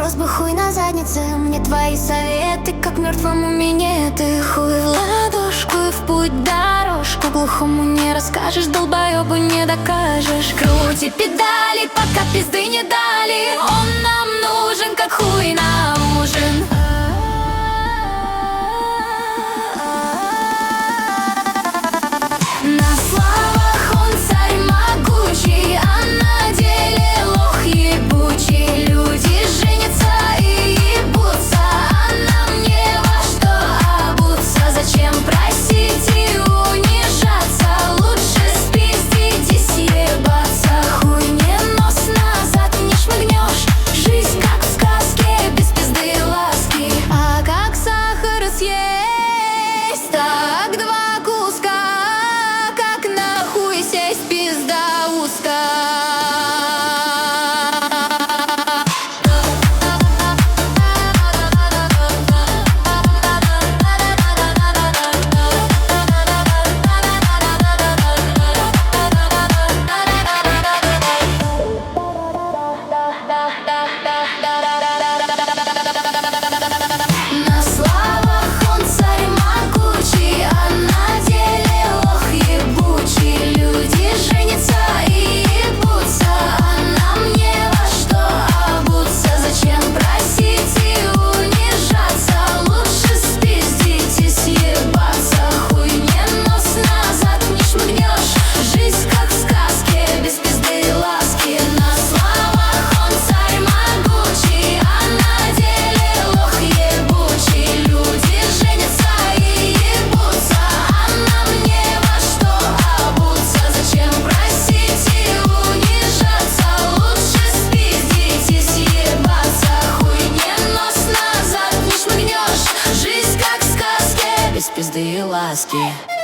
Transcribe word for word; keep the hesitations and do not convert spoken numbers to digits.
рос бы хуй на заднице. Мне твои советы, как мертвому минеты. Хуй в ладошку и в путь дорожку. Глухому не расскажешь, долбоебу не докажешь. Крути педали, пока пизды не дали. Он нам нужен, как хуй на ужин. На словах он царь могучий, а на деле лох ебучий. Люди женятся и ебутся, а нам не во что обуться. Зачем просить и унижаться? Лучше спиздить и съебаться. Хуй не нос назад не шмыгнешь. Жизнь как в сказке, без пизды и ласки. А как сахар съесть, так два куска. Сесть пизда узкая. На словах он царь могучий, а на деле лох ебучий. Люди женятся и ебутся, а нам не во что обуться. Зачем просить и унижаться? Лучше спиздить и съебаться. Хуй не нос назад не шмыгнешь. Жизнь как в сказке, без пизды и ласки. На словах он царь могучий, а на деле лох ебучий. Люди женятся и ебутся, а нам не во что обуться. Зачем просить и унижаться? Лучше спиздить и съебаться. Хуй не нос назад не шмыгнешь. Жизнь как в сказке, без пизды и ласки.